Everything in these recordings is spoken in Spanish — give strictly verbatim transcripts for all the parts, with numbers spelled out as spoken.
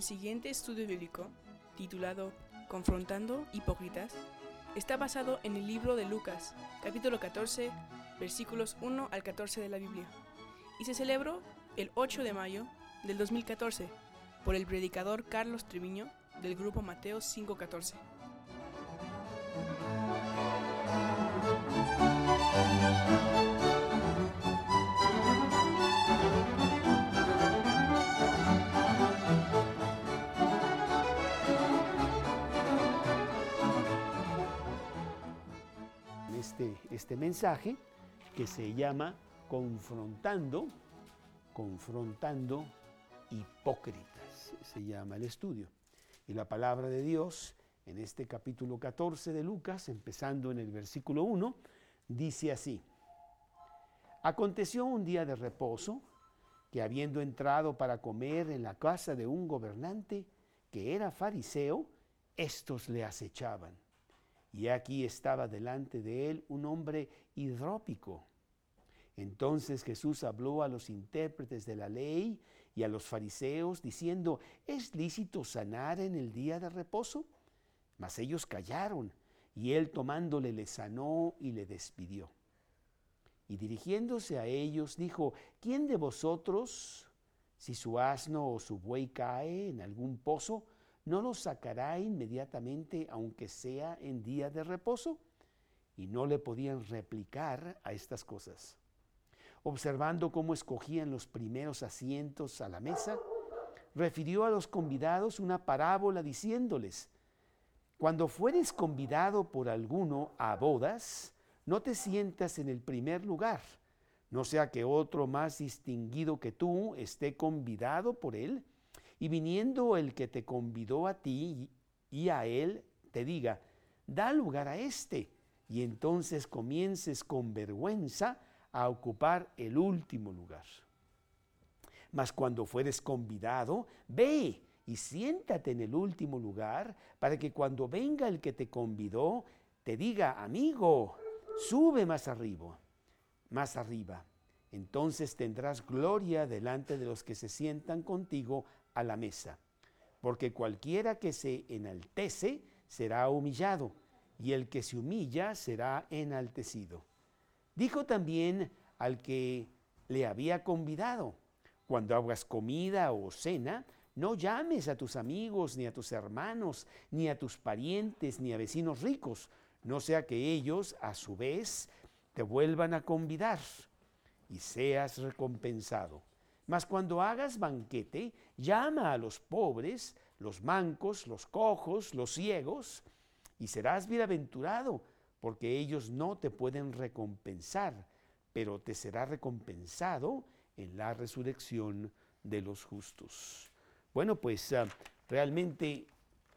siguiente estudio bíblico, titulado Confrontando Hipócritas, está basado en el libro de Lucas, capítulo catorce, versículos uno al catorce de la Biblia, y se celebró el ocho de mayo del dos mil catorce por el predicador Carlos Treviño del grupo Mateo cinco catorce. Este, este mensaje que se llama Confrontando, Confrontando Hipócritas, se llama el estudio. Y la palabra de Dios en este capítulo catorce de Lucas, empezando en el versículo uno, dice así: Aconteció un día de reposo, que habiendo entrado para comer en la casa de un gobernante, que era fariseo, éstos le acechaban. Y aquí estaba delante de él un hombre hidrópico. Entonces Jesús habló a los intérpretes de la ley y a los fariseos, diciendo: ¿Es lícito sanar en el día de reposo? Mas ellos callaron, y él tomándole le sanó y le despidió. Y dirigiéndose a ellos dijo: ¿Quién de vosotros, si su asno o su buey cae en algún pozo, no lo sacará inmediatamente, aunque sea en día de reposo? Y no le podían replicar a estas cosas. Observando cómo escogían los primeros asientos a la mesa, refirió a los convidados una parábola diciéndoles: Cuando fueres convidado por alguno a bodas, no te sientas en el primer lugar, no sea que otro más distinguido que tú esté convidado por él, y viniendo el que te convidó a ti y a él, te diga: da lugar a este, y entonces comiences con vergüenza a ocupar el último lugar. Mas cuando fueres convidado, ve y siéntate en el último lugar, para que cuando venga el que te convidó, te diga: amigo, sube más arriba, más arriba. Entonces tendrás gloria delante de los que se sientan contigo a la mesa. Porque cualquiera que se enaltece será humillado, y el que se humilla será enaltecido. Dijo también al que le había convidado: Cuando hagas comida o cena, no llames a tus amigos, ni a tus hermanos, ni a tus parientes, ni a vecinos ricos, no sea que ellos, a su vez, te vuelvan a convidar y seas recompensado. Mas cuando hagas banquete, llama a los pobres, los mancos, los cojos, los ciegos, y serás bienaventurado, porque ellos no te pueden recompensar, pero te será recompensado en la resurrección de los justos. Bueno, pues uh, realmente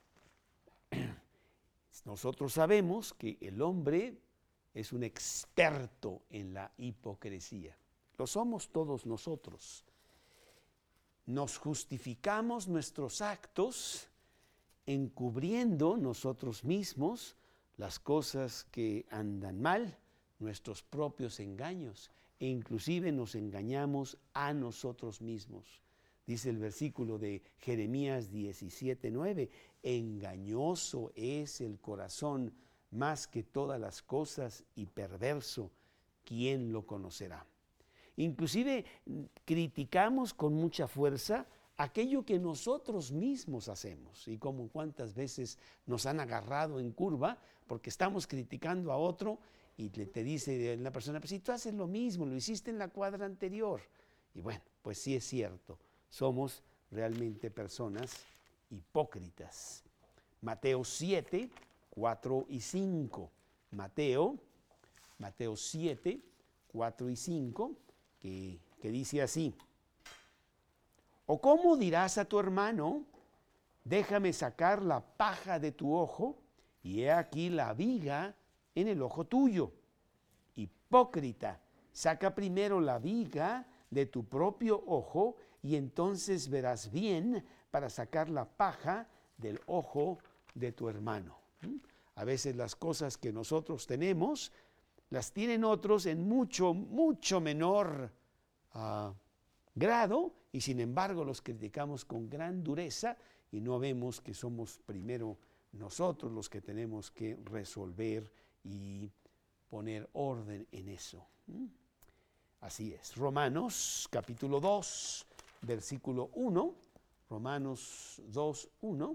nosotros sabemos que el hombre es un experto en la hipocresía. Lo somos todos nosotros. Nos justificamos nuestros actos encubriendo nosotros mismos las cosas que andan mal, nuestros propios engaños, e inclusive nos engañamos a nosotros mismos. Dice el versículo de Jeremías diecisiete nueve, engañoso es el corazón más que todas las cosas y perverso, ¿quién lo conocerá? Inclusive criticamos con mucha fuerza aquello que nosotros mismos hacemos, y como cuántas veces nos han agarrado en curva porque estamos criticando a otro y te dice la persona: pues si tú haces lo mismo, lo hiciste en la cuadra anterior. Y bueno, pues sí es cierto, somos realmente personas hipócritas. Mateo siete, cuatro y cinco. Mateo, Mateo siete, cuatro y cinco, que, que dice así: ¿O cómo dirás a tu hermano, déjame sacar la paja de tu ojo, y he aquí la viga en el ojo tuyo? Hipócrita, saca primero la viga de tu propio ojo, y entonces verás bien para sacar la paja del ojo de tu hermano. A veces las cosas que nosotros tenemos, las tienen otros en mucho, mucho menor uh, grado, y sin embargo los criticamos con gran dureza y no vemos que somos primero nosotros los que tenemos que resolver y poner orden en eso. ¿Mm? Así es. Romanos capítulo dos, versículo uno, Romanos dos, uno,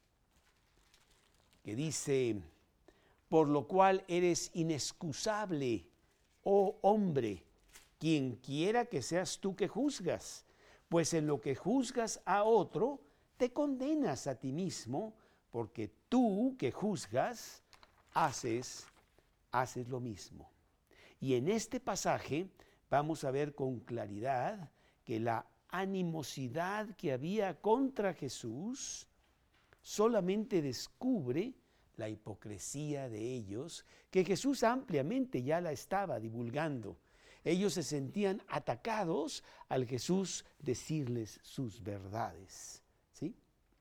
que dice: por lo cual eres inexcusable, oh hombre, quien quiera que seas tú que juzgas, pues en lo que juzgas a otro, te condenas a ti mismo, porque tú que juzgas, haces, haces lo mismo. Y en este pasaje vamos a ver con claridad que la animosidad que había contra Jesús solamente descubre la hipocresía de ellos, que Jesús ampliamente ya la estaba divulgando. Ellos se sentían atacados al Jesús decirles sus verdades, ¿sí?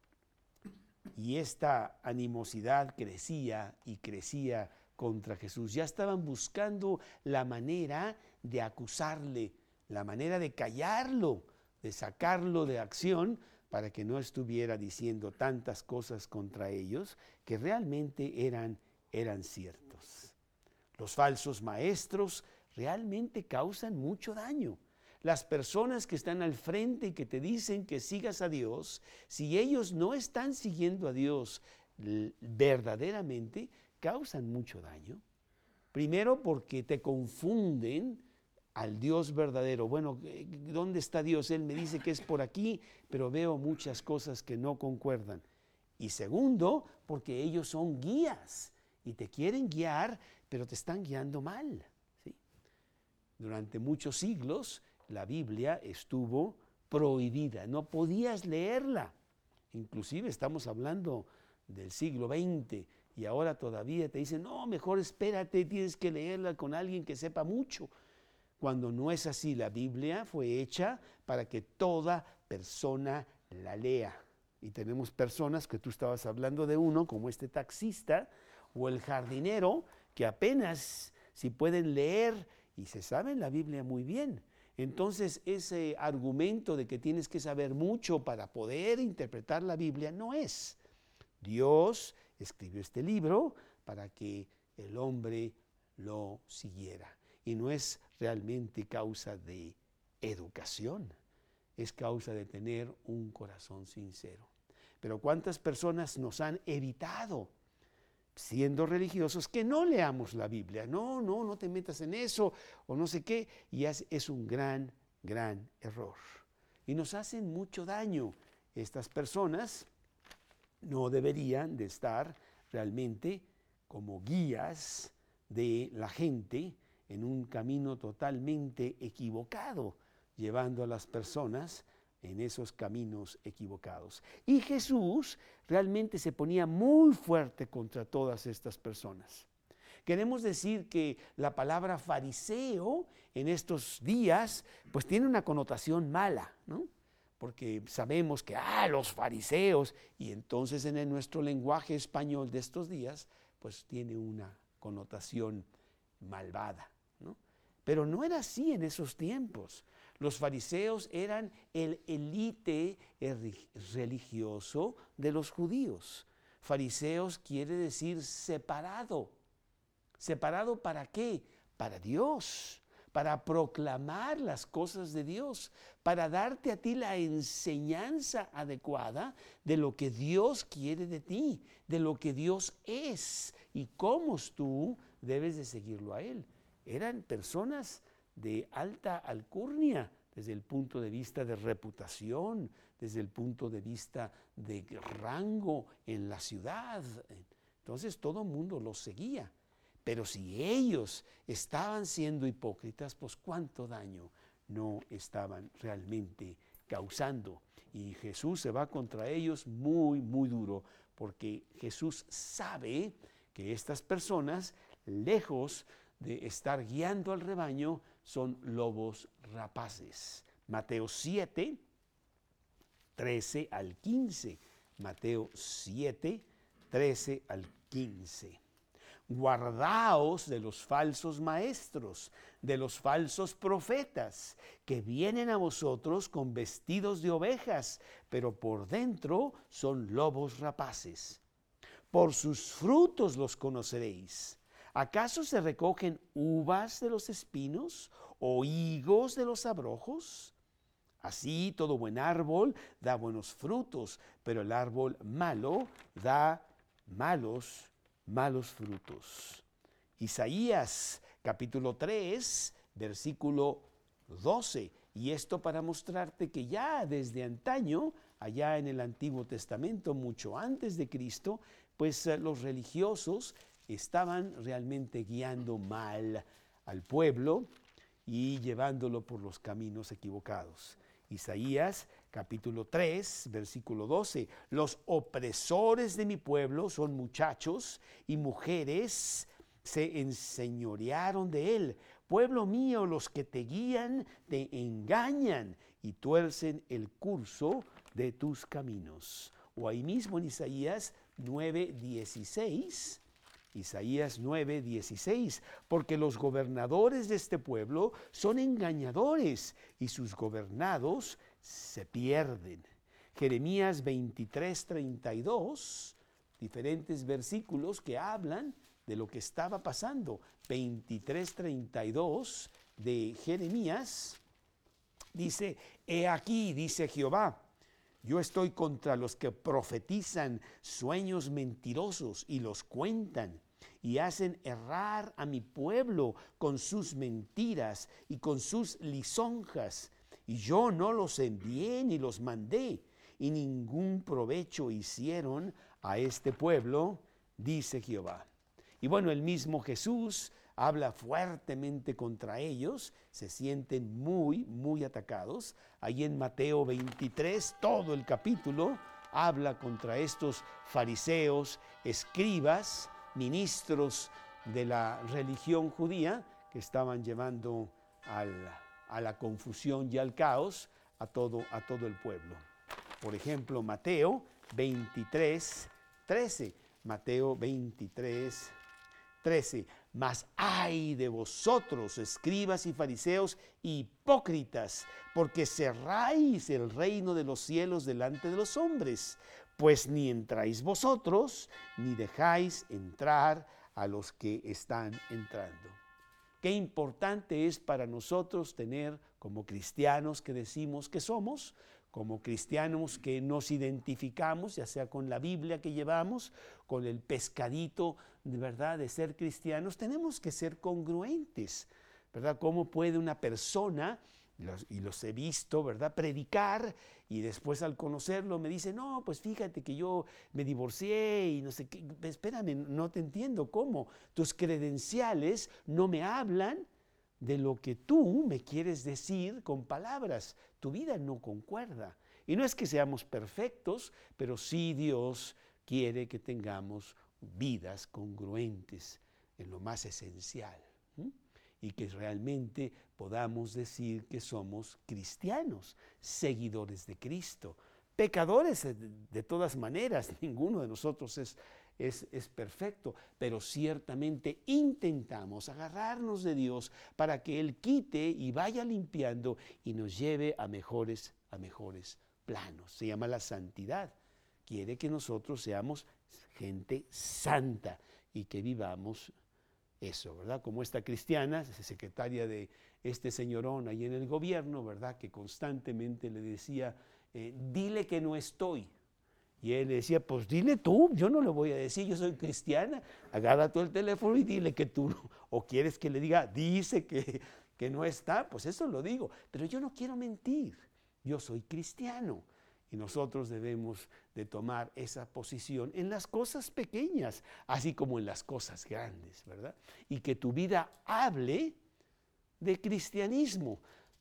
Y esta animosidad crecía y crecía contra Jesús. Ya estaban buscando la manera de acusarle, la manera de callarlo, de sacarlo de acción, para que no estuviera diciendo tantas cosas contra ellos que realmente eran, eran ciertos. Los falsos maestros realmente causan mucho daño. Las personas que están al frente y que te dicen que sigas a Dios, si ellos no están siguiendo a Dios verdaderamente, causan mucho daño. Primero porque te confunden al Dios verdadero. Bueno, ¿dónde está Dios? Él me dice que es por aquí, pero veo muchas cosas que no concuerdan. Y segundo, porque ellos son guías y te quieren guiar, pero te están guiando mal, ¿sí? Durante muchos siglos la Biblia estuvo prohibida, no podías leerla. Inclusive estamos hablando del siglo veinte y ahora todavía te dicen, no, mejor espérate, tienes que leerla con alguien que sepa mucho. Cuando no es así, la Biblia fue hecha para que toda persona la lea. Y tenemos personas, que tú estabas hablando de uno, como este taxista o el jardinero, que apenas si pueden leer y se saben la Biblia muy bien. Entonces ese argumento de que tienes que saber mucho para poder interpretar la Biblia no es. Dios escribió este libro para que el hombre lo siguiera. Y no es realmente causa de educación, es causa de tener un corazón sincero. Pero ¿cuántas personas nos han evitado, siendo religiosos, que no leamos la Biblia? No, no, no te metas en eso, o no sé qué, y es, es un gran, gran error. Y nos hacen mucho daño. Estas personas no deberían de estar realmente como guías de la gente en un camino totalmente equivocado, llevando a las personas en esos caminos equivocados. Y Jesús realmente se ponía muy fuerte contra todas estas personas. Queremos decir que la palabra fariseo en estos días pues tiene una connotación mala, ¿no? Porque sabemos que, ah, los fariseos, y entonces en el nuestro lenguaje español de estos días, pues tiene una connotación malvada, ¿no? Pero no era así en esos tiempos. Los fariseos eran el élite religioso de los judíos. Fariseos quiere decir separado. ¿Separado para qué? Para Dios, para proclamar las cosas de Dios, para darte a ti la enseñanza adecuada de lo que Dios quiere de ti, de lo que Dios es y cómo tú debes de seguirlo a Él. Eran personas de alta alcurnia desde el punto de vista de reputación, desde el punto de vista de rango en la ciudad. Entonces todo el mundo los seguía. Pero si ellos estaban siendo hipócritas, pues cuánto daño no estaban realmente causando. Y Jesús se va contra ellos muy, muy duro, porque Jesús sabe que estas personas, lejos de estar guiando al rebaño, son lobos rapaces. Mateo siete, trece al quince. Mateo siete, trece al quince. guardaos de los falsos maestros, de los falsos profetas, que vienen a vosotros con vestidos de ovejas, pero por dentro son lobos rapaces. Por sus frutos los conoceréis. ¿Acaso se recogen uvas de los espinos o higos de los abrojos? Así todo buen árbol da buenos frutos, pero el árbol malo da malos, malos frutos. Isaías capítulo tres, versículo doce. Y esto para mostrarte que ya desde antaño, allá en el Antiguo Testamento, mucho antes de Cristo, pues eh, los religiosos estaban realmente guiando mal al pueblo y llevándolo por los caminos equivocados. Isaías capítulo tres, versículo doce. Los opresores de mi pueblo son muchachos y mujeres se enseñorearon de él. Pueblo mío, los que te guían te engañan y tuercen el curso de tus caminos. O ahí mismo en Isaías nueve, dieciséis. Isaías nueve, dieciséis, porque los gobernadores de este pueblo son engañadores y sus gobernados se pierden. Jeremías veintitrés, treinta y dos, diferentes versículos que hablan de lo que estaba pasando. veintitrés, treinta y dos de Jeremías dice: he aquí, dice Jehová, yo estoy contra los que profetizan sueños mentirosos y los cuentan y hacen errar a mi pueblo con sus mentiras y con sus lisonjas. Y yo no los envié ni los mandé, y ningún provecho hicieron a este pueblo, dice Jehová. Y bueno, el mismo Jesús habla fuertemente contra ellos, se sienten muy, muy atacados. Ahí en Mateo veintitrés, todo el capítulo habla contra estos fariseos, escribas, ministros de la religión judía que estaban llevando al, a la confusión y al caos a todo, a todo el pueblo. Por ejemplo, Mateo veintitrés, trece. Mateo veintitrés, trece. Mas ay de vosotros, escribas y fariseos hipócritas, porque cerráis el reino de los cielos delante de los hombres, pues ni entráis vosotros, ni dejáis entrar a los que están entrando. Qué importante es para nosotros tener, como cristianos que decimos que somos, como cristianos que nos identificamos, ya sea con la Biblia que llevamos, con el pescadito de verdad de ser cristianos, tenemos que ser congruentes, ¿verdad? ¿Cómo puede una persona, los, y los he visto, ¿verdad?, predicar y después al conocerlo me dice, no, pues fíjate que yo me divorcié y no sé qué? Espérame, no te entiendo cómo. Tus credenciales no me hablan de lo que tú me quieres decir con palabras. Tu vida no concuerda. Y no es que seamos perfectos, pero sí Dios quiere que tengamos vidas congruentes en lo más esencial, ¿sí? Y que realmente podamos decir que somos cristianos, seguidores de Cristo, pecadores de, de todas maneras. Ninguno de nosotros es Es, es perfecto, pero ciertamente intentamos agarrarnos de Dios para que Él quite y vaya limpiando y nos lleve a mejores, a mejores planos. Se llama la santidad. Quiere que nosotros seamos gente santa y que vivamos eso, ¿verdad? Como esta cristiana, secretaria de este señorón ahí en el gobierno, ¿verdad?, que constantemente le decía, eh, dile que no estoy. Y él le decía, pues dile tú, yo no le voy a decir, yo soy cristiana, agarra tú el teléfono y dile que tú no. O quieres que le diga, dice que, que no está, pues eso lo digo. Pero yo no quiero mentir, yo soy cristiano. Y nosotros debemos de tomar esa posición en las cosas pequeñas, así como en las cosas grandes, ¿verdad? Y que tu vida hable de cristianismo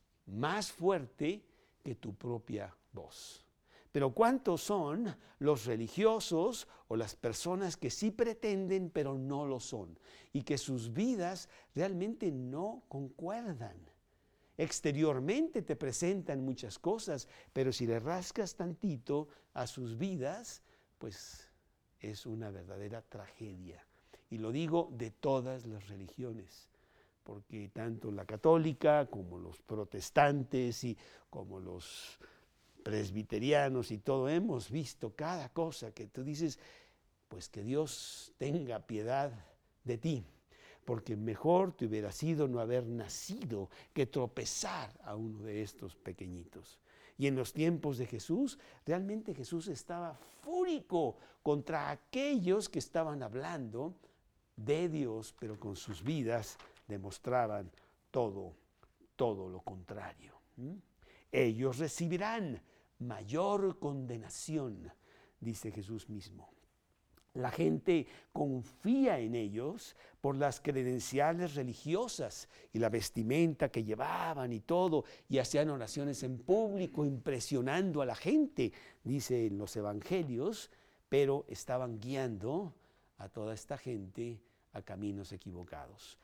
más fuerte que tu propia voz. Pero ¿cuántos son los religiosos o las personas que sí pretenden pero no lo son? Y que sus vidas realmente no concuerdan. Exteriormente te presentan muchas cosas, pero si le rascas tantito a sus vidas, pues es una verdadera tragedia. Y lo digo de todas las religiones, porque tanto la católica como los protestantes y como los presbiterianos y todo, hemos visto cada cosa que tú dices, pues que Dios tenga piedad de ti, porque mejor te hubiera sido no haber nacido que tropezar a uno de estos pequeñitos. Y en los tiempos de Jesús, realmente Jesús estaba fúrico contra aquellos que estaban hablando de Dios, pero con sus vidas demostraban todo, todo lo contrario. ¿Mm? Ellos recibirán mayor condenación, dice Jesús mismo. La gente confía en ellos por las credenciales religiosas y la vestimenta que llevaban y todo, y hacían oraciones en público impresionando a la gente, dice en los evangelios, pero estaban guiando a toda esta gente a caminos equivocados.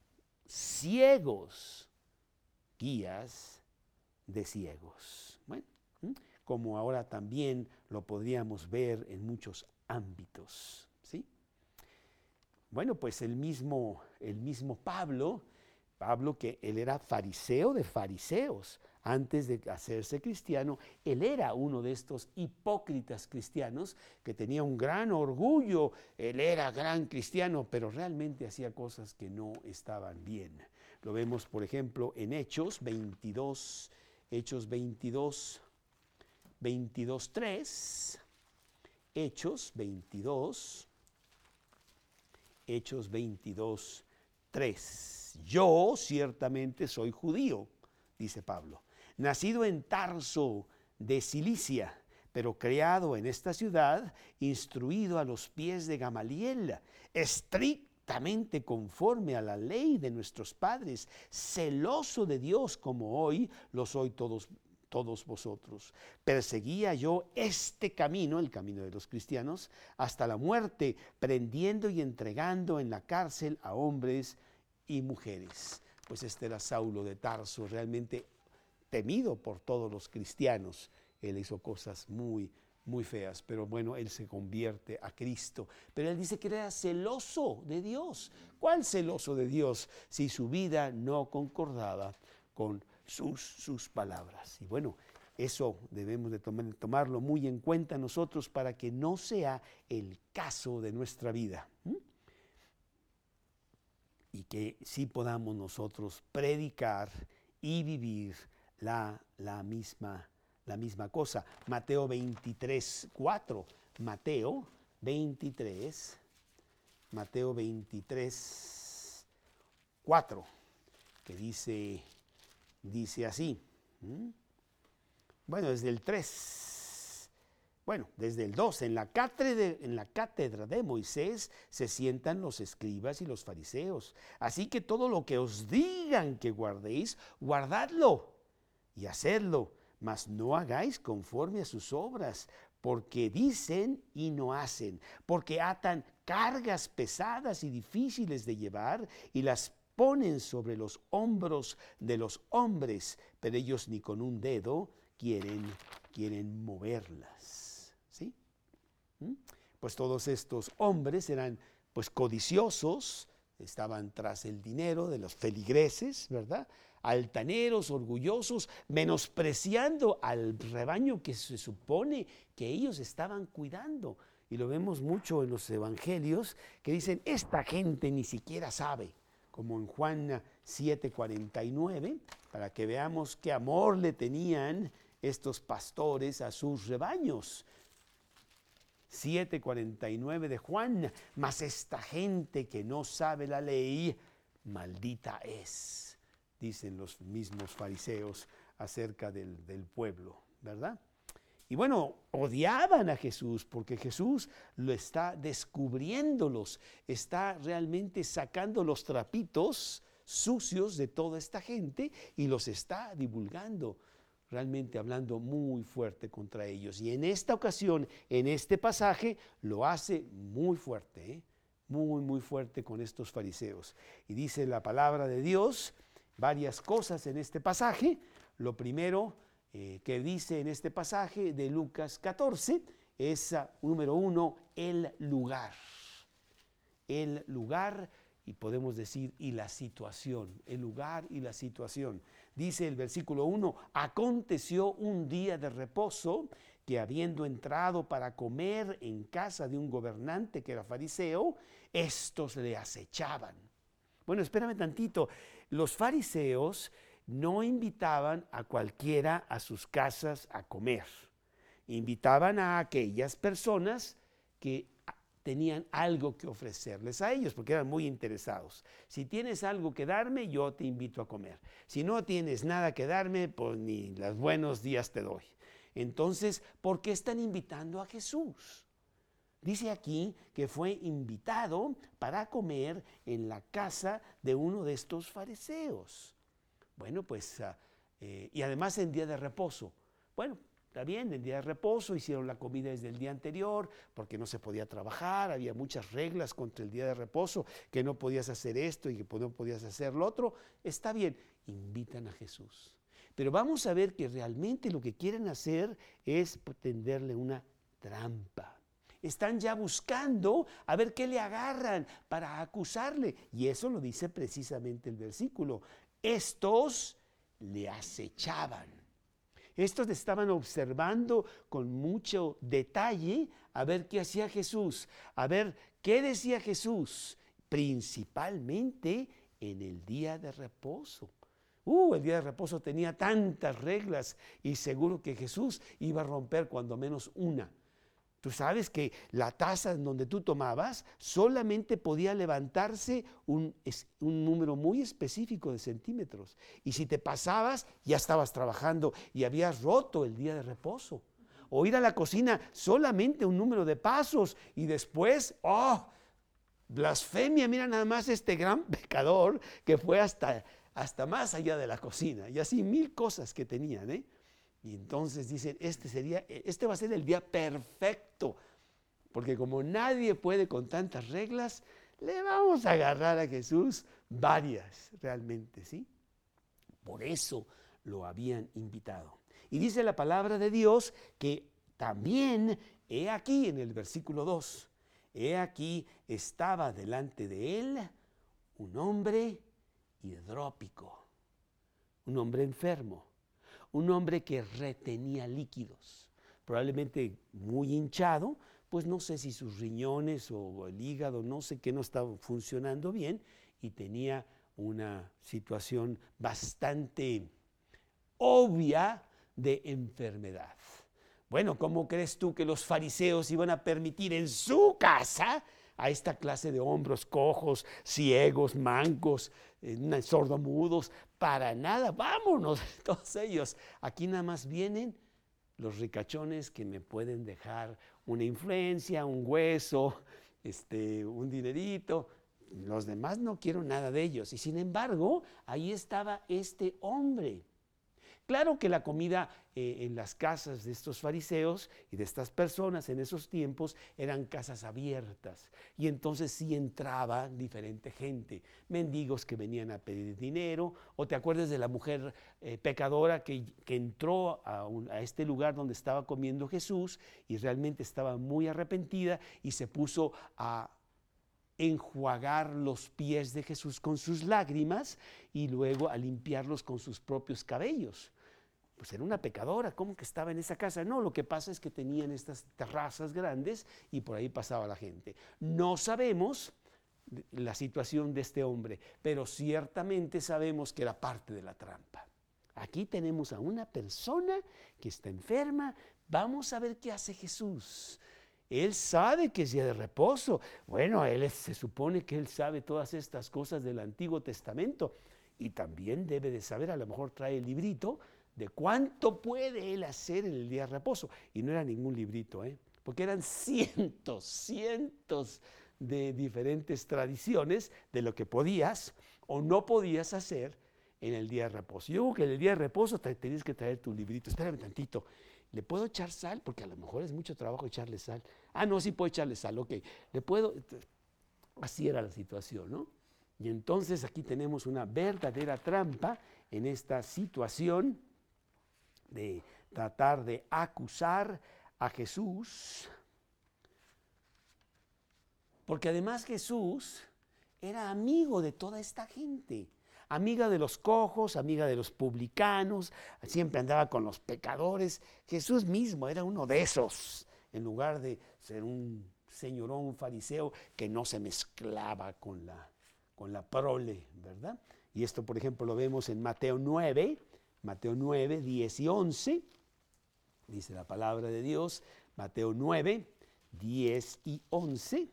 Ciegos, guías de ciegos. Bueno, como ahora también lo podríamos ver en muchos ámbitos, ¿sí? Bueno, pues el mismo, el mismo Pablo, Pablo que él era fariseo de fariseos, antes de hacerse cristiano, él era uno de estos hipócritas cristianos que tenía un gran orgullo, él era gran cristiano, pero realmente hacía cosas que no estaban bien. Lo vemos, por ejemplo, en Hechos veintidós, Hechos veintidós, veintidós, tres, Hechos veintidós, Hechos veintidós, tres. Yo ciertamente soy judío, dice Pablo, nacido en Tarso de Cilicia, pero criado en esta ciudad, instruido a los pies de Gamaliel, estrictamente conforme a la ley de nuestros padres, celoso de Dios como hoy lo soy todos todos vosotros. Perseguía yo este camino, el camino de los cristianos, hasta la muerte, prendiendo y entregando en la cárcel a hombres y mujeres. Pues este era Saulo de Tarso, realmente temido por todos los cristianos. Él hizo cosas muy, muy feas, pero bueno, él se convierte a Cristo. Pero él dice que era celoso de Dios. ¿Cuál celoso de Dios si su vida no concordaba con Sus, sus palabras? Y bueno, eso debemos de tomar, tomarlo muy en cuenta nosotros para que no sea el caso de nuestra vida. ¿Mm? Y que sí podamos nosotros predicar y vivir la, la, misma, la misma cosa. Mateo veintitrés, cuatro. Mateo veintitrés, Mateo veintitrés, cuatro, que dice... Dice así, ¿Mm? bueno, desde el tres, bueno, desde el dos, en la, cátedra, en la cátedra de Moisés se sientan los escribas y los fariseos. Así que todo lo que os digan que guardéis, guardadlo y hacedlo, mas no hagáis conforme a sus obras, porque dicen y no hacen, porque atan cargas pesadas y difíciles de llevar y las ponen sobre los hombros de los hombres, pero ellos ni con un dedo quieren, quieren moverlas, ¿sí? ¿Mm? Pues todos estos hombres eran pues codiciosos, estaban tras el dinero de los feligreses, ¿verdad? Altaneros, orgullosos, menospreciando al rebaño que se supone que ellos estaban cuidando. Y lo vemos mucho en los evangelios que dicen, esta gente ni siquiera sabe, como en Juan siete, cuarenta y nueve, para que veamos qué amor le tenían estos pastores a sus rebaños. siete, cuarenta y nueve de Juan, mas esta gente que no sabe la ley, maldita es, dicen los mismos fariseos acerca del, del pueblo, ¿verdad? Y bueno, odiaban a Jesús porque Jesús lo está descubriéndolos, está realmente sacando los trapitos sucios de toda esta gente y los está divulgando, realmente hablando muy fuerte contra ellos. Y en esta ocasión, en este pasaje, lo hace muy fuerte, ¿eh? muy, muy fuerte con estos fariseos. Y dice la palabra de Dios varias cosas en este pasaje. Lo primero eh, que dice en este pasaje de Lucas catorce es, uh, número uno, el lugar. el lugar y podemos decir y la situación, el lugar y la situación. Dice el versículo uno, aconteció un día de reposo que habiendo entrado para comer en casa de un gobernante que era fariseo, estos le acechaban. Bueno, espérame tantito, los fariseos no invitaban a cualquiera a sus casas a comer. Invitaban a aquellas personas que tenían algo que ofrecerles a ellos, porque eran muy interesados. Si tienes algo que darme, yo te invito a comer. Si no tienes nada que darme, pues ni los buenos días te doy. Entonces, ¿por qué están invitando a Jesús? Dice aquí que fue invitado para comer en la casa de uno de estos fariseos. Bueno, pues, uh, eh, y además en día de reposo. Bueno, está bien, en día de reposo hicieron la comida desde el día anterior porque no se podía trabajar, había muchas reglas contra el día de reposo, que no podías hacer esto y que no podías hacer lo otro. Está bien, invitan a Jesús. Pero vamos a ver que realmente lo que quieren hacer es tenderle una trampa. Están ya buscando a ver qué le agarran para acusarle. Y eso lo dice precisamente el versículo. Estos le acechaban. Estos estaban observando con mucho detalle a ver qué hacía Jesús, a ver qué decía Jesús, principalmente en el día de reposo. Uh, el día de reposo tenía tantas reglas y seguro que Jesús iba a romper cuando menos una. Tú sabes que la taza en donde tú tomabas solamente podía levantarse un, un número muy específico de centímetros. Y si te pasabas, ya estabas trabajando y habías roto el día de reposo. O ir a la cocina solamente un número de pasos y después, ¡oh! Blasfemia, mira nada más este gran pecador que fue hasta, hasta más allá de la cocina. Y así mil cosas que tenían, ¿eh? Y entonces dicen, este, sería, este va a ser el día perfecto, porque como nadie puede con tantas reglas, le vamos a agarrar a Jesús varias realmente, ¿sí? Por eso lo habían invitado. Y dice la palabra de Dios que también, he aquí en el versículo dos, he aquí estaba delante de él un hombre hidrópico, un hombre enfermo. Un hombre que retenía líquidos, probablemente muy hinchado, pues no sé si sus riñones o el hígado, no sé qué, no estaban funcionando bien y tenía una situación bastante obvia de enfermedad. Bueno, ¿cómo crees tú que los fariseos iban a permitir en su casa a esta clase de hombres cojos, ciegos, mancos, eh, sordomudos? Para nada, vámonos, todos ellos. Aquí nada más vienen los ricachones que me pueden dejar una influencia, un hueso, este, un dinerito. Los demás no quiero nada de ellos. Y sin embargo, ahí estaba este hombre. Claro que la comida eh, en las casas de estos fariseos y de estas personas en esos tiempos eran casas abiertas y entonces sí entraba diferente gente, mendigos que venían a pedir dinero, o te acuerdas de la mujer eh, pecadora que, que entró a, un, a este lugar donde estaba comiendo Jesús y realmente estaba muy arrepentida y se puso a enjuagar los pies de Jesús con sus lágrimas y luego a limpiarlos con sus propios cabellos. Pues era una pecadora, ¿cómo que estaba en esa casa? No, lo que pasa es que tenían estas terrazas grandes y por ahí pasaba la gente. No sabemos la situación de este hombre, pero ciertamente sabemos que era parte de la trampa. Aquí tenemos a una persona que está enferma. Vamos a ver qué hace Jesús. Él sabe que es día de reposo. Bueno, él es, se supone que él sabe todas estas cosas del Antiguo Testamento y también debe de saber, a lo mejor trae el librito de cuánto puede él hacer en el día de reposo. Y no era ningún librito, ¿eh? Porque eran cientos, cientos de diferentes tradiciones de lo que podías o no podías hacer en el día de reposo. Yo creo que en el día de reposo te tenías que traer tu librito. Espérame tantito. ¿Le puedo echar sal? Porque a lo mejor es mucho trabajo echarle sal. Ah, no, sí puedo echarle sal, ok. ¿Le puedo? Así era la situación, ¿no? Y entonces aquí tenemos una verdadera trampa en esta situación de tratar de acusar a Jesús. Porque además Jesús era amigo de toda esta gente. Amiga de los cojos, amiga de los publicanos, siempre andaba con los pecadores. Jesús mismo era uno de esos, en lugar de ser un señorón fariseo que no se mezclaba con la, con la prole, ¿verdad? Y esto, por ejemplo, lo vemos en Mateo nueve, Mateo nueve, diez y once. Dice la palabra de Dios, Mateo nueve, diez y once.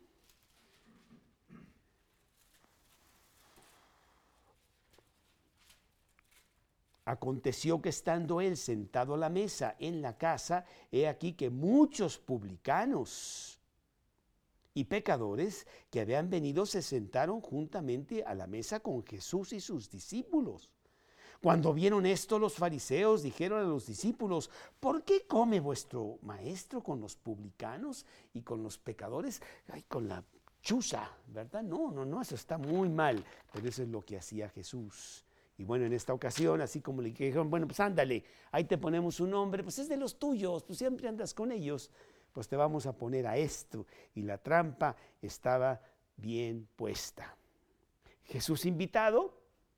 Aconteció que estando él sentado a la mesa en la casa, he aquí que muchos publicanos y pecadores que habían venido se sentaron juntamente a la mesa con Jesús y sus discípulos. Cuando vieron esto, los fariseos dijeron a los discípulos: ¿por qué come vuestro maestro con los publicanos y con los pecadores? Ay, con la chuza, ¿verdad? No, no, no, eso está muy mal. Pero eso es lo que hacía Jesús. Y bueno, en esta ocasión, así como le dijeron, bueno, pues ándale, ahí te ponemos un nombre, pues es de los tuyos, tú siempre andas con ellos, pues te vamos a poner a esto. Y la trampa estaba bien puesta. Jesús invitado,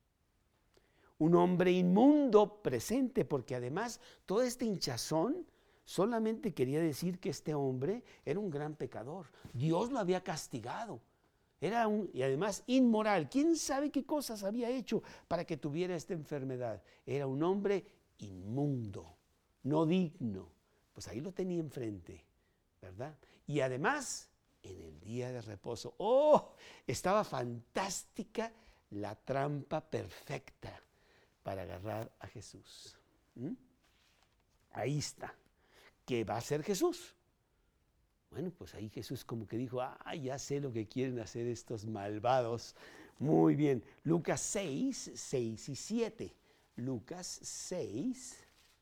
un hombre inmundo presente, porque además todo este hinchazón solamente quería decir que este hombre era un gran pecador. Dios lo había castigado. Era un, y además inmoral. ¿Quién sabe qué cosas había hecho para que tuviera esta enfermedad? Era un hombre inmundo, no digno. Pues ahí lo tenía enfrente, ¿verdad? Y además, en el día de reposo, ¡oh! Estaba fantástica la trampa perfecta para agarrar a Jesús. ¿Mm? Ahí está. ¿Qué va a hacer Jesús? Bueno, pues ahí Jesús como que dijo, ah, ya sé lo que quieren hacer estos malvados. Muy bien, Lucas seis, seis y siete. Lucas seis,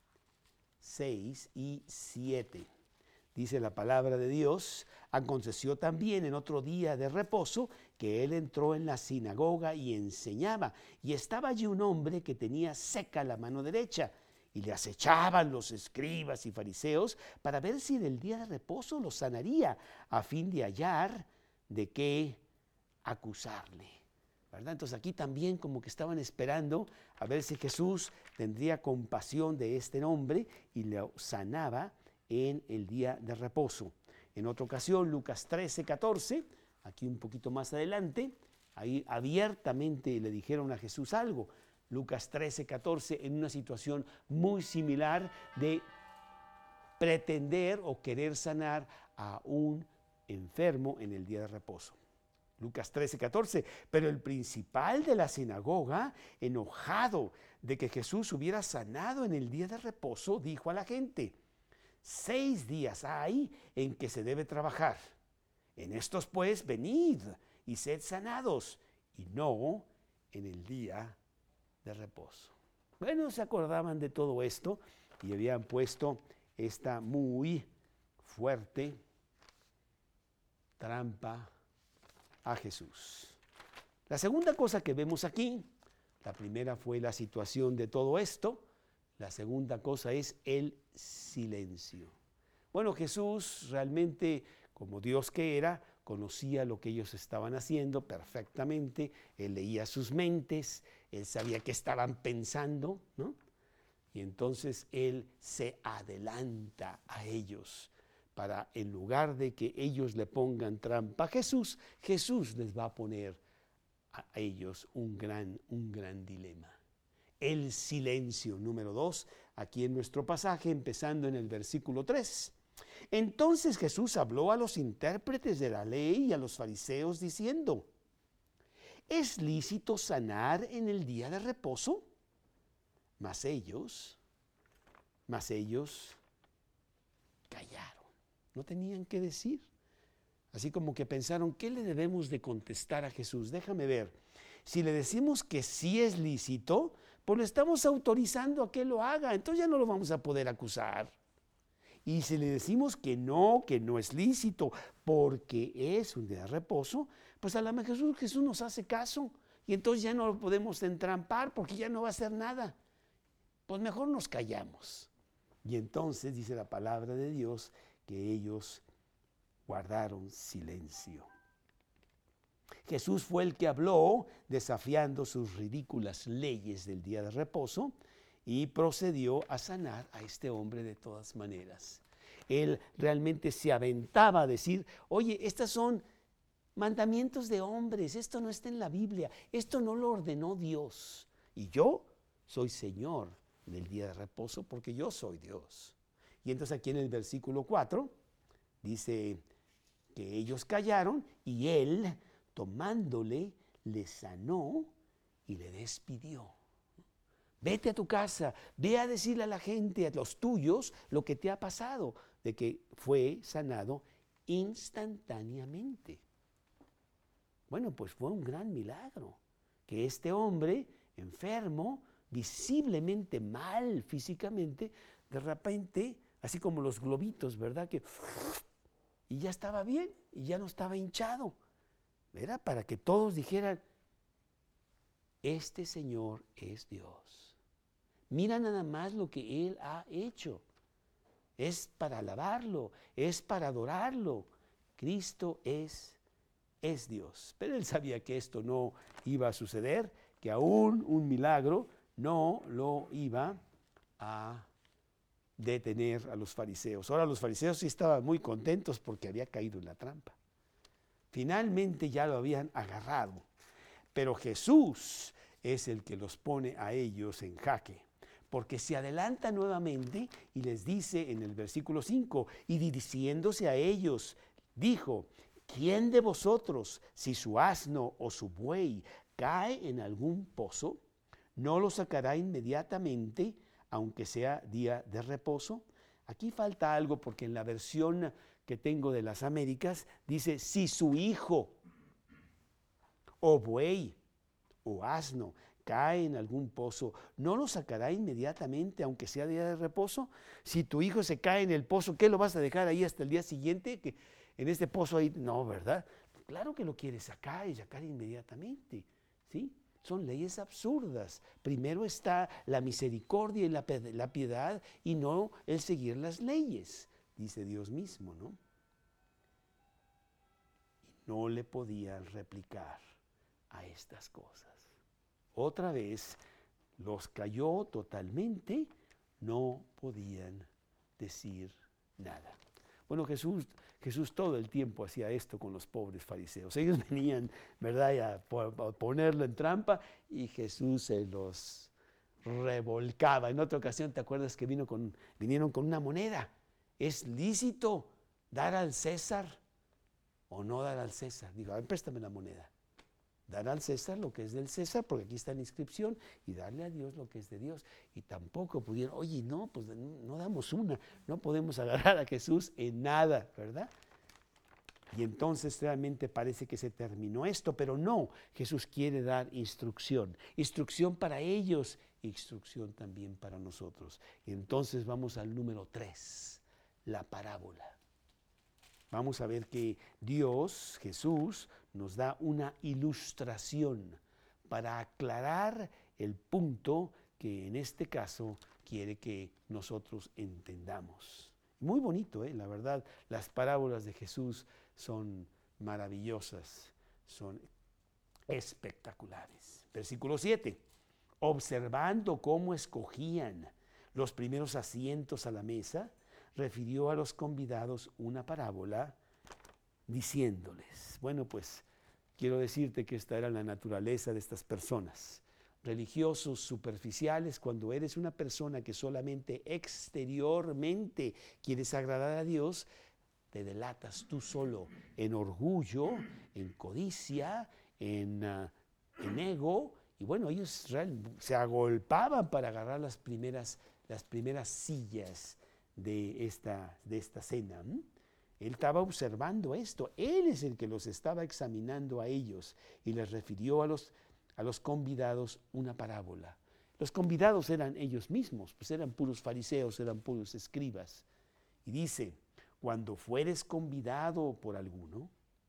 seis y siete. Dice la palabra de Dios: aconteció también en otro día de reposo que él entró en la sinagoga y enseñaba. Y estaba allí un hombre que tenía seca la mano derecha. Y le acechaban los escribas y fariseos para ver si en el día de reposo lo sanaría, a fin de hallar de qué acusarle, ¿verdad? Entonces aquí también como que estaban esperando a ver si Jesús tendría compasión de este hombre y lo sanaba en el día de reposo. En otra ocasión, Lucas trece, catorce, aquí un poquito más adelante, ahí abiertamente le dijeron a Jesús algo. Lucas trece, catorce, en una situación muy similar de pretender o querer sanar a un enfermo en el día de reposo. Lucas trece, catorce, pero el principal de la sinagoga, enojado de que Jesús hubiera sanado en el día de reposo, dijo a la gente: seis días hay en que se debe trabajar. En estos pues venid y sed sanados, y no en el día de reposo. Bueno, se acordaban de todo esto y habían puesto esta muy fuerte trampa a Jesús. La segunda cosa que vemos aquí, la primera fue la situación de todo esto, la segunda cosa es el silencio. Bueno, Jesús realmente, como Dios que era, conocía lo que ellos estaban haciendo perfectamente, él leía sus mentes, él sabía qué estaban pensando, ¿no? Y entonces él se adelanta a ellos para, en lugar de que ellos le pongan trampa a Jesús, Jesús les va a poner a ellos un gran, un gran dilema. El silencio, número dos, aquí en nuestro pasaje, empezando en el versículo tres. Entonces Jesús habló a los intérpretes de la ley y a los fariseos diciendo: ¿es lícito sanar en el día de reposo? Mas ellos, mas ellos callaron, no tenían qué decir. Así como que pensaron, ¿qué le debemos de contestar a Jesús? Déjame ver. Si le decimos que sí es lícito, pues lo estamos autorizando a que lo haga, entonces ya no lo vamos a poder acusar. Y si le decimos que no, que no es lícito, porque es un día de reposo, pues a lo mejor Jesús, Jesús nos hace caso y entonces ya no lo podemos entrampar porque ya no va a hacer nada. Pues mejor nos callamos. Y entonces dice la palabra de Dios que ellos guardaron silencio. Jesús fue el que habló desafiando sus ridículas leyes del día de reposo y procedió a sanar a este hombre de todas maneras. Él realmente se aventaba a decir, oye, estos son mandamientos de hombres, esto no está en la Biblia, esto no lo ordenó Dios. Y yo soy Señor del día de reposo porque yo soy Dios. Y entonces aquí en el versículo cuatro dice que ellos callaron y él, tomándole, le sanó y le despidió. Vete a tu casa, ve a decirle a la gente, a los tuyos, lo que te ha pasado, de que fue sanado instantáneamente. Bueno, pues fue un gran milagro que este hombre enfermo, visiblemente mal físicamente, de repente, así como los globitos, ¿verdad? Que y ya estaba bien y ya no estaba hinchado. Era para que todos dijeran, este Señor es Dios. Mira nada más lo que Él ha hecho. Es para alabarlo, es para adorarlo. Cristo es, es Dios. Pero él sabía que esto no iba a suceder, que aún un milagro no lo iba a detener a los fariseos. Ahora los fariseos sí estaban muy contentos porque había caído en la trampa. Finalmente ya lo habían agarrado, pero Jesús es el que los pone a ellos en jaque, porque se adelanta nuevamente y les dice en el versículo cinco, y dirigiéndose a ellos, dijo, ¿quién de vosotros, si su asno o su buey cae en algún pozo, no lo sacará inmediatamente, aunque sea día de reposo? Aquí falta algo porque en la versión que tengo de las Américas dice, si su hijo o buey o asno cae en algún pozo, ¿no lo sacará inmediatamente, aunque sea día de reposo? Si tu hijo se cae en el pozo, ¿qué lo vas a dejar ahí hasta el día siguiente? Que en este pozo ahí, no, ¿verdad? Claro que lo quieres sacar y sacar inmediatamente, ¿sí? Son leyes absurdas. Primero está la misericordia y la, la piedad y no el seguir las leyes, dice Dios mismo, ¿no? Y no le podían replicar a estas cosas. Otra vez los cayó totalmente, no podían decir nada. Bueno, Jesús, Jesús todo el tiempo hacía esto con los pobres fariseos. Ellos venían, ¿verdad?, a ponerlo en trampa y Jesús se los revolcaba. En otra ocasión, ¿te acuerdas que vino con, vinieron con una moneda? ¿Es lícito dar al César o no dar al César? Digo, a ver, préstame la moneda. Dar al César lo que es del César, porque aquí está la inscripción, y darle a Dios lo que es de Dios. Y tampoco pudieron, oye, no, pues no, no damos una, no podemos agarrar a Jesús en nada, ¿verdad? Y entonces realmente parece que se terminó esto, pero no, Jesús quiere dar instrucción, instrucción para ellos, instrucción también para nosotros. Y entonces vamos al número tres, la parábola. Vamos a ver que Dios, Jesús, nos da una ilustración para aclarar el punto que en este caso quiere que nosotros entendamos. Muy bonito, ¿eh? La verdad, las parábolas de Jesús son maravillosas, son espectaculares. Versículo siete, observando cómo escogían los primeros asientos a la mesa, refirió a los convidados una parábola diciéndoles, bueno, pues quiero decirte que esta era la naturaleza de estas personas, religiosos superficiales. Cuando eres una persona que solamente exteriormente quieres agradar a Dios, te delatas tú solo en orgullo, en codicia, en, uh, en ego, y bueno, ellos se agolpaban para agarrar las primeras, las primeras sillas de esta, de esta cena. ¿Mm? Él estaba observando esto, él es el que los estaba examinando a ellos y les refirió a los, a los convidados una parábola. Los convidados eran ellos mismos, pues eran puros fariseos, eran puros escribas. Y dice, cuando fueres convidado por alguno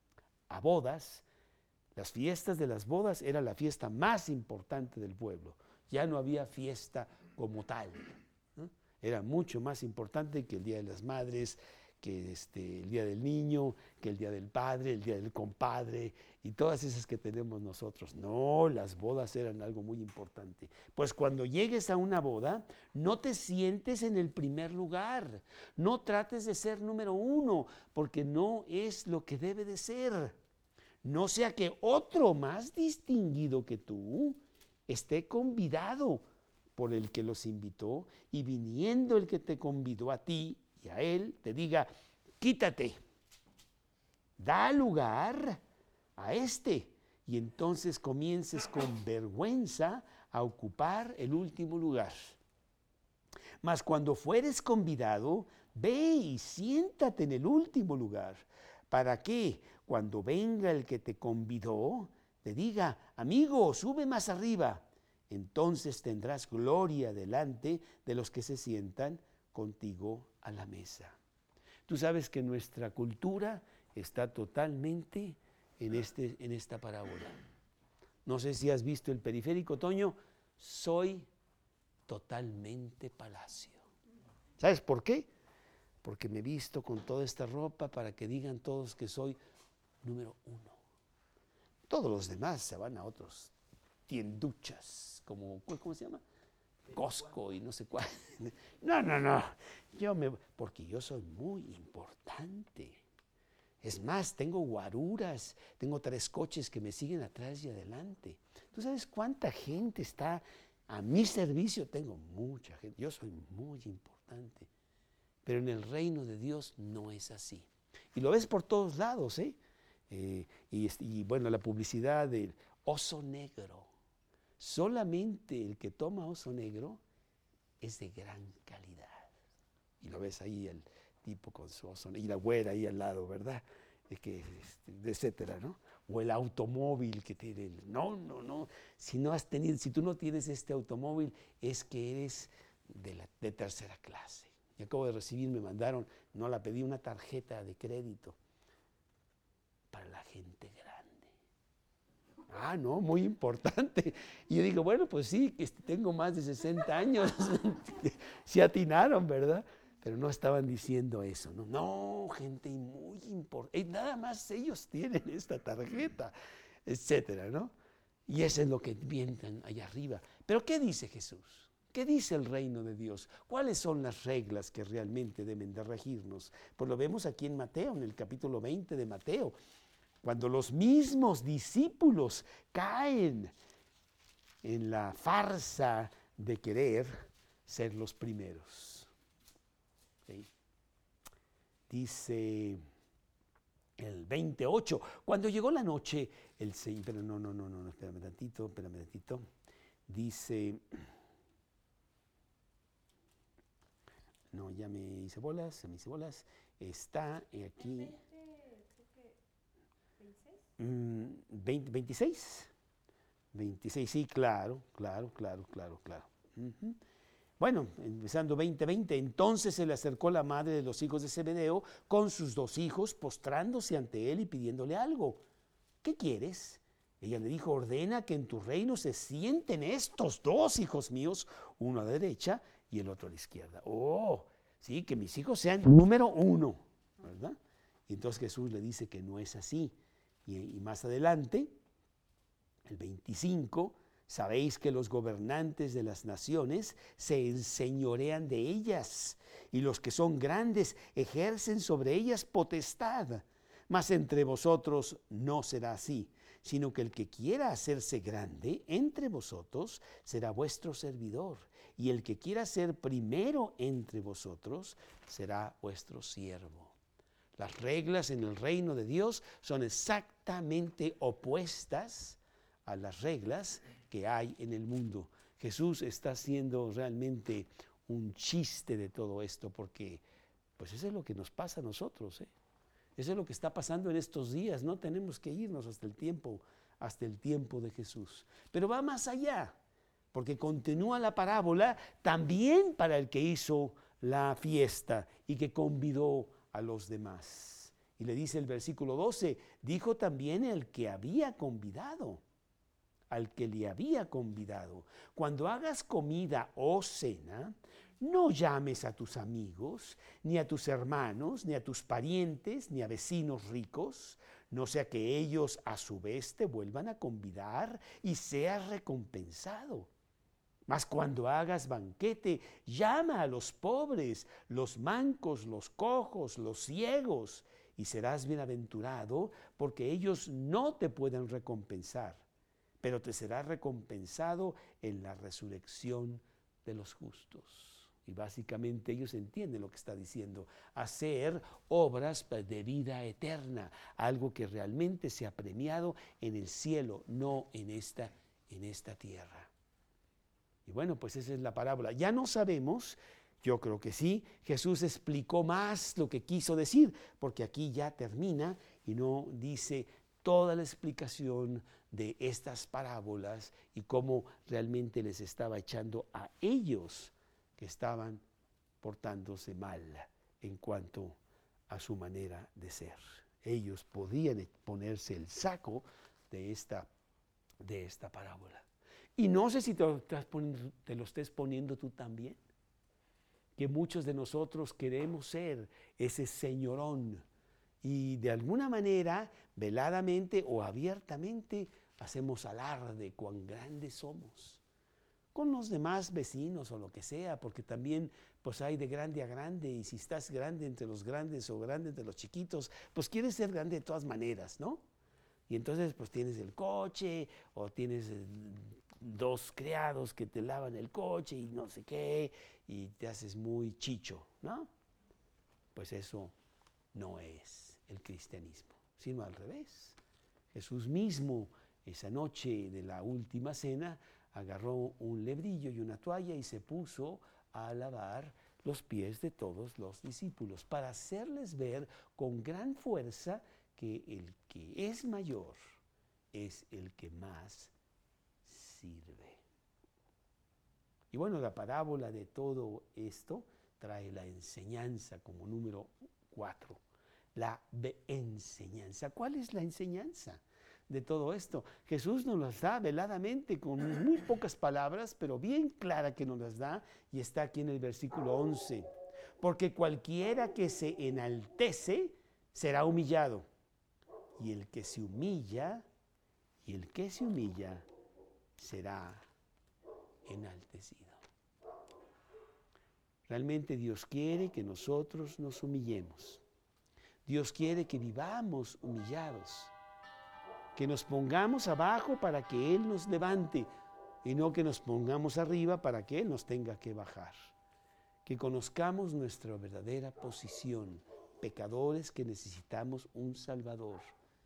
a bodas, las fiestas de las bodas era la fiesta más importante del pueblo. Ya no había fiesta como tal. Era mucho más importante que el Día de las Madres, que este, el día del niño, que el día del padre, el día del compadre y todas esas que tenemos nosotros. No, las bodas eran algo muy importante. Pues cuando llegues a una boda, no te sientes en el primer lugar, no trates de ser número uno, porque no es lo que debe de ser. No sea que otro más distinguido que tú esté convidado por el que los invitó, y viniendo el que te convidó a ti y a él, te diga: quítate, da lugar a este, y entonces comiences con vergüenza a ocupar el último lugar. Mas cuando fueres convidado, ve y siéntate en el último lugar, para que cuando venga el que te convidó, te diga: amigo, sube más arriba. Entonces tendrás gloria delante de los que se sientan contigo a la mesa. Tú sabes que nuestra cultura está totalmente en, este, en esta parábola. No sé si has visto el periférico, Toño. Soy totalmente palacio. ¿Sabes por qué? Porque me he visto con toda esta ropa para que digan todos que soy número uno. Todos los demás se van a otros tienduchas, como, ¿cómo se llama? Costco y no sé cuál. No, no, no. Yo me, porque yo soy muy importante. Es más, tengo guaruras, tengo tres coches que me siguen atrás y adelante. ¿Tú sabes cuánta gente está a mi servicio? Tengo mucha gente. Yo soy muy importante. Pero en el reino de Dios no es así. Y lo ves por todos lados, ¿eh? eh y, y bueno, la publicidad del oso negro. Solamente el que toma oso negro es de gran calidad. Y lo ves ahí el tipo con su oso negro, y la güera ahí al lado, ¿verdad? Es que, etcétera, ¿no? O el automóvil que tiene. No, no, no. Si no has tenido, si tú no tienes este automóvil, es que eres de, la, de tercera clase. Y acabo de recibir, me mandaron, no la pedí, una tarjeta de crédito para la gente grande. Ah, no, muy importante. Y yo digo, bueno, pues sí, que tengo más de sesenta años. Sí atinaron, ¿verdad? Pero no estaban diciendo eso, ¿no? No, gente muy importante. Nada más ellos tienen esta tarjeta, etcétera, ¿no? Y eso es lo que piensan allá arriba. Pero ¿qué dice Jesús? ¿Qué dice el reino de Dios? ¿Cuáles son las reglas que realmente deben de regirnos? Pues lo vemos aquí en Mateo, en el capítulo veinte de Mateo. Cuando los mismos discípulos caen en la farsa de querer ser los primeros. ¿Sí? Dice el veintiocho, cuando llegó la noche, el Señor, pero no, no, no, no, espérame tantito, espérame tantito, dice, no, ya me hice bolas, se me hice bolas, está aquí. veinte, veintiséis, veintiséis, sí, claro, claro, claro, claro, claro. Uh-huh. Bueno, empezando veinte, veinte, entonces se le acercó la madre de los hijos de Zebedeo con sus dos hijos, postrándose ante él y pidiéndole algo. ¿Qué quieres? Ella le dijo, ordena que en tu reino se sienten estos dos hijos míos, uno a la derecha y el otro a la izquierda. Oh, sí, que mis hijos sean número uno, ¿verdad? Y entonces Jesús le dice que no es así. Y, y más adelante, el veinticinco, sabéis que los gobernantes de las naciones se enseñorean de ellas, y los que son grandes ejercen sobre ellas potestad. Mas entre vosotros no será así, sino que el que quiera hacerse grande entre vosotros será vuestro servidor, y el que quiera ser primero entre vosotros será vuestro siervo. Las reglas en el reino de Dios son exactamente opuestas a las reglas que hay en el mundo. Jesús está haciendo realmente un chiste de todo esto, porque pues eso es lo que nos pasa a nosotros, ¿eh? Eso es lo que está pasando en estos días. No tenemos que irnos hasta el tiempo, hasta el tiempo de Jesús. Pero va más allá, porque continúa la parábola también para el que hizo la fiesta y que convidó a los demás. Y le dice el versículo doce, dijo también el que había convidado, al que le había convidado, cuando hagas comida o cena, no llames a tus amigos, ni a tus hermanos, ni a tus parientes, ni a vecinos ricos, no sea que ellos a su vez te vuelvan a convidar y seas recompensado. Mas cuando hagas banquete, llama a los pobres, los mancos, los cojos, los ciegos, y serás bienaventurado, porque ellos no te pueden recompensar, pero te será recompensado en la resurrección de los justos. Y básicamente ellos entienden lo que está diciendo, hacer obras de vida eterna, algo que realmente se ha premiado en el cielo, no en esta, en esta tierra. Y bueno, pues esa es la parábola. Ya no sabemos, yo creo que sí, Jesús explicó más lo que quiso decir, porque aquí ya termina y no dice toda la explicación de estas parábolas y cómo realmente les estaba echando a ellos que estaban portándose mal en cuanto a su manera de ser. Ellos podían ponerse el saco de esta, de esta parábola. Y no sé si te lo, estás poniendo, te lo estés poniendo tú también, que muchos de nosotros queremos ser ese señorón y de alguna manera, veladamente o abiertamente, hacemos alarde cuán grandes somos con los demás vecinos o lo que sea, porque también pues hay de grande a grande, y si estás grande entre los grandes o grande entre los chiquitos, pues quieres ser grande de todas maneras, ¿no? Y entonces pues tienes el coche o tienes eh, dos criados que te lavan el coche y no sé qué, y te haces muy chicho, ¿no? Pues eso no es el cristianismo, sino al revés. Jesús mismo, esa noche de la última cena, agarró un lebrillo y una toalla y se puso a lavar los pies de todos los discípulos para hacerles ver con gran fuerza que el que es mayor es el que más sirve. Y bueno, la parábola de todo esto trae la enseñanza como número cuatro. La enseñanza. ¿Cuál es la enseñanza de todo esto? Jesús nos las da veladamente con muy pocas palabras, pero bien clara que nos las da, y está aquí en el versículo once. Porque cualquiera que se enaltece será humillado, y el que se humilla, y el que se humilla será enaltecido. Realmente Dios quiere que nosotros nos humillemos. Dios quiere que vivamos humillados, que nos pongamos abajo para que Él nos levante y no que nos pongamos arriba para que Él nos tenga que bajar. Que conozcamos nuestra verdadera posición, pecadores que necesitamos un Salvador,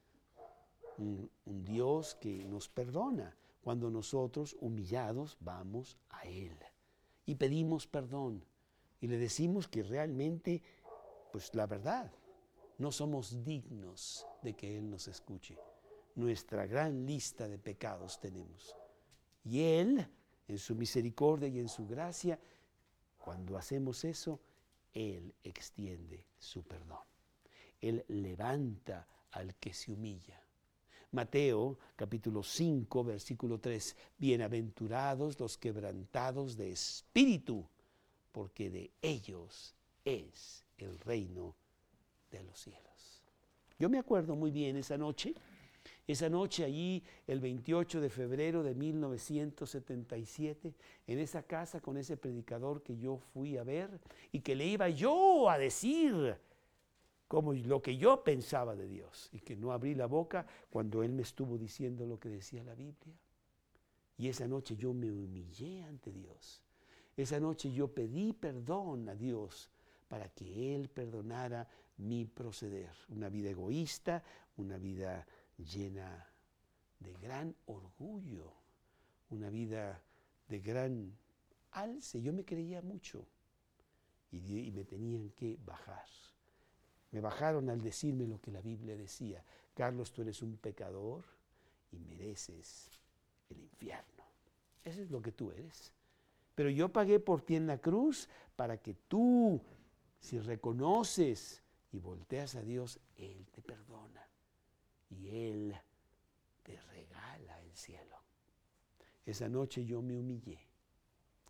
un, un Dios que nos perdona cuando nosotros humillados vamos a Él y pedimos perdón y le decimos que realmente, pues la verdad, no somos dignos de que Él nos escuche. Nuestra gran lista de pecados tenemos. Y Él, en su misericordia y en su gracia, cuando hacemos eso, Él extiende su perdón. Él levanta al que se humilla. Mateo capítulo cinco, versículo tres. Bienaventurados los quebrantados de espíritu, porque de ellos es el reino de los cielos. Yo me acuerdo muy bien esa noche, esa noche allí el veintiocho de febrero de mil novecientos setenta y siete, en esa casa con ese predicador que yo fui a ver y que le iba yo a decir como lo que yo pensaba de Dios, y que no abrí la boca cuando él me estuvo diciendo lo que decía la Biblia. Y esa noche yo me humillé ante Dios. Esa noche yo pedí perdón a Dios para que Él perdonara mi proceder. Una vida egoísta, una vida llena de gran orgullo, una vida de gran alce. Yo me creía mucho y, y me tenían que bajar. Me bajaron al decirme lo que la Biblia decía. Carlos, tú eres un pecador y mereces el infierno. Eso es lo que tú eres. Pero yo pagué por ti en la cruz para que tú, si reconoces y volteas a Dios, Él te perdona y Él te regala el cielo. Esa noche yo me humillé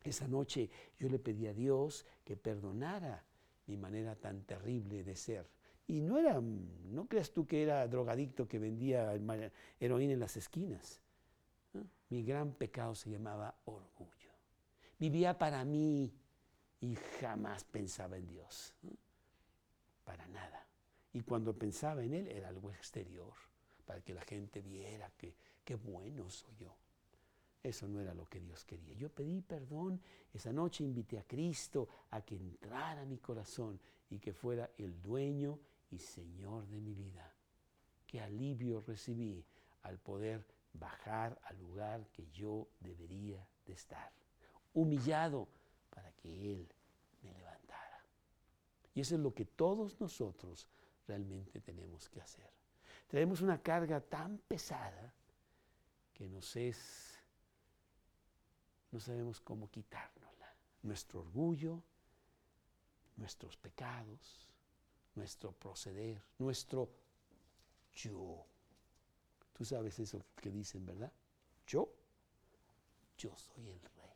Esa noche yo le pedí a Dios que perdonara mi manera tan terrible de ser. Y no era, no creas tú que era drogadicto que vendía heroína en las esquinas. ¿No? Mi gran pecado se llamaba orgullo. Vivía para mí y jamás pensaba en Dios. ¿No? Para nada. Y cuando pensaba en Él era algo exterior, para que la gente viera que qué bueno soy yo. Eso no era lo que Dios quería. Yo pedí perdón. Esa noche invité a Cristo a que entrara a mi corazón y que fuera el dueño y Señor de mi vida. Qué alivio recibí al poder bajar al lugar que yo debería de estar. Humillado para que Él me levantara. Y eso es lo que todos nosotros realmente tenemos que hacer. Tenemos una carga tan pesada que nos es... no sabemos cómo quitárnosla. Nuestro orgullo, nuestros pecados, nuestro proceder, nuestro yo. Tú sabes eso que dicen, ¿verdad? Yo, yo soy el rey.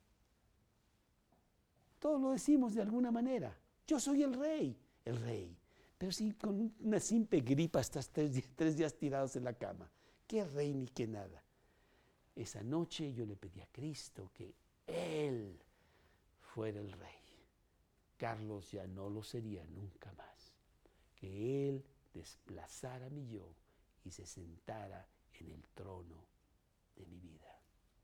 Todos lo decimos de alguna manera. Yo soy el rey, el rey. Pero si con una simple gripa estás tres días, tres días tirados en la cama, ¿qué rey ni qué nada? Esa noche yo le pedí a Cristo que Él fuera el rey. Carlos ya no lo sería nunca más. Que Él desplazara mi yo y se sentara en el trono de mi vida.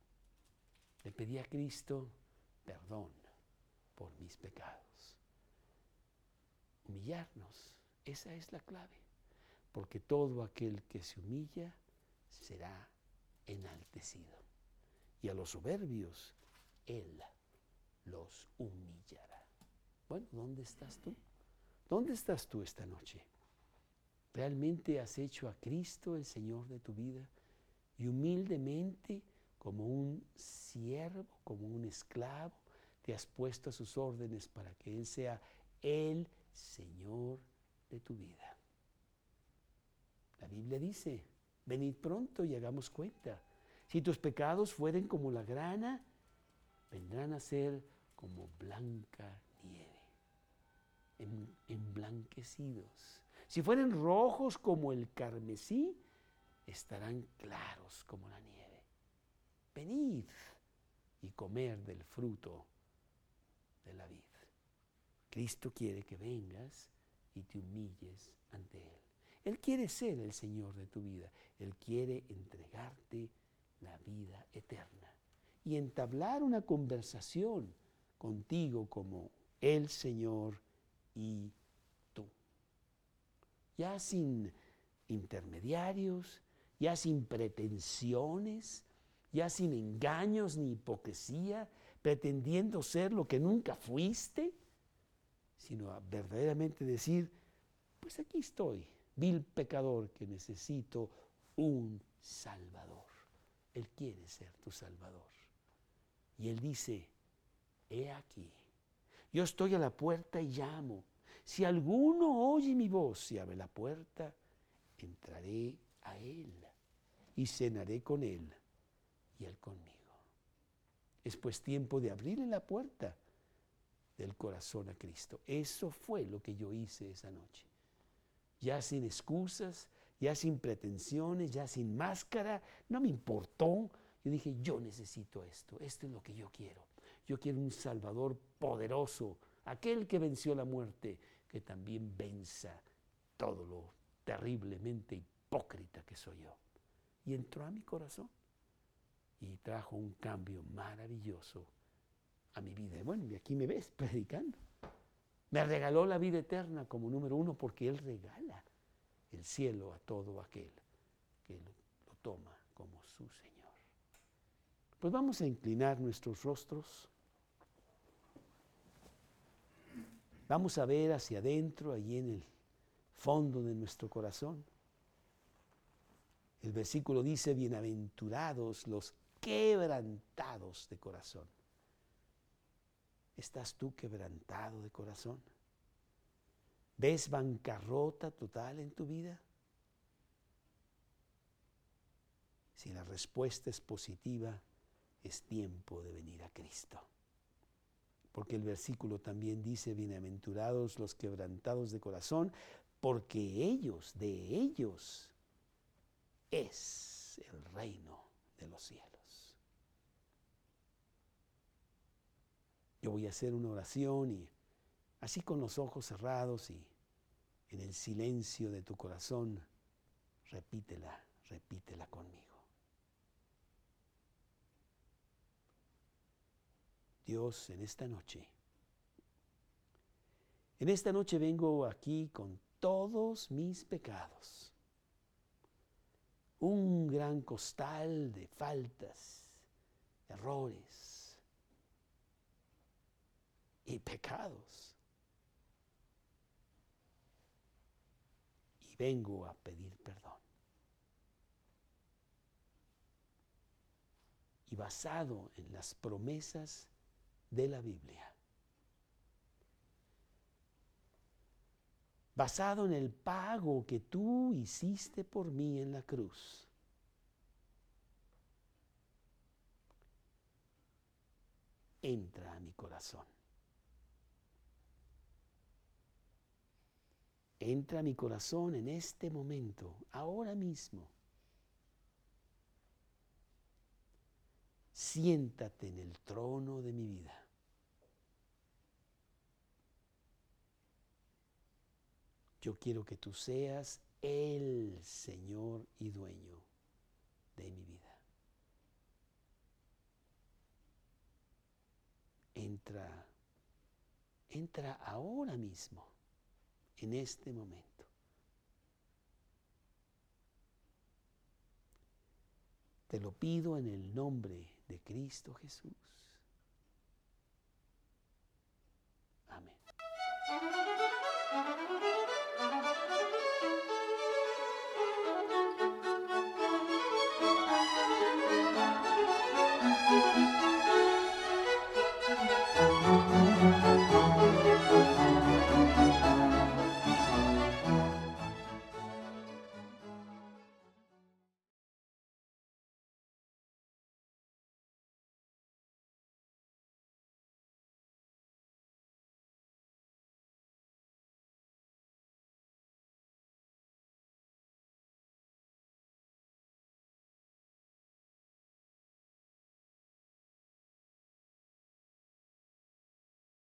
Le pedí a Cristo perdón por mis pecados. Humillarnos, esa es la clave. Porque todo aquel que se humilla será enaltecido. Y a los soberbios, Él los humillará. Bueno, ¿dónde estás tú? ¿Dónde estás tú esta noche? ¿Realmente has hecho a Cristo el Señor de tu vida? Y humildemente, como un siervo, como un esclavo, te has puesto a sus órdenes para que Él sea el Señor de tu vida. La Biblia dice, venid pronto y hagamos cuenta. Si tus pecados fueren como la grana, vendrán a ser como blanca nieve, en, emblanquecidos. Si fueren rojos como el carmesí, estarán claros como la nieve. Venid y comer del fruto de la vid. Cristo quiere que vengas y te humilles ante Él. Él quiere ser el Señor de tu vida. Él quiere entregarte la vida eterna y entablar una conversación contigo como el Señor y tú. Ya sin intermediarios, ya sin pretensiones, ya sin engaños ni hipocresía, pretendiendo ser lo que nunca fuiste, sino a verdaderamente decir, pues aquí estoy, vil pecador que necesito un Salvador. Él quiere ser tu Salvador. Y Él dice, he aquí, yo estoy a la puerta y llamo. Si alguno oye mi voz y abre la puerta, entraré a Él y cenaré con Él y Él conmigo. Es pues tiempo de abrirle la puerta del corazón a Cristo. Eso fue lo que yo hice esa noche. Ya sin excusas, ya sin pretensiones, ya sin máscara, no me importó. Yo dije, yo necesito esto, esto es lo que yo quiero. Yo quiero un Salvador poderoso, aquel que venció la muerte, que también venza todo lo terriblemente hipócrita que soy yo. Y entró a mi corazón y trajo un cambio maravilloso a mi vida. Y bueno, y aquí me ves predicando. Me regaló la vida eterna como número uno porque Él regala el cielo a todo aquel que lo, lo toma como su Señor. Pues vamos a inclinar nuestros rostros. Vamos a ver hacia adentro, allí en el fondo de nuestro corazón. El versículo dice, bienaventurados los quebrantados de corazón. ¿Estás tú quebrantado de corazón? ¿Ves bancarrota total en tu vida? Si la respuesta es positiva, es tiempo de venir a Cristo. Porque el versículo también dice, bienaventurados los quebrantados de corazón, porque ellos, de ellos, es el reino de los cielos. Yo voy a hacer una oración y así con los ojos cerrados y en el silencio de tu corazón, repítela, repítela conmigo. Dios, en esta noche, en esta noche vengo aquí con todos mis pecados. Un gran costal de faltas, errores y pecados. Y vengo a pedir perdón. Y basado en las promesas de la Biblia, basado en el pago que tú hiciste por mí en la cruz, entra a mi corazón. Entra a mi corazón en este momento, ahora mismo. Siéntate en el trono de mi vida. Yo quiero que tú seas el Señor y dueño de mi vida. Entra, entra ahora mismo, en este momento. Te lo pido en el nombre de Cristo Jesús.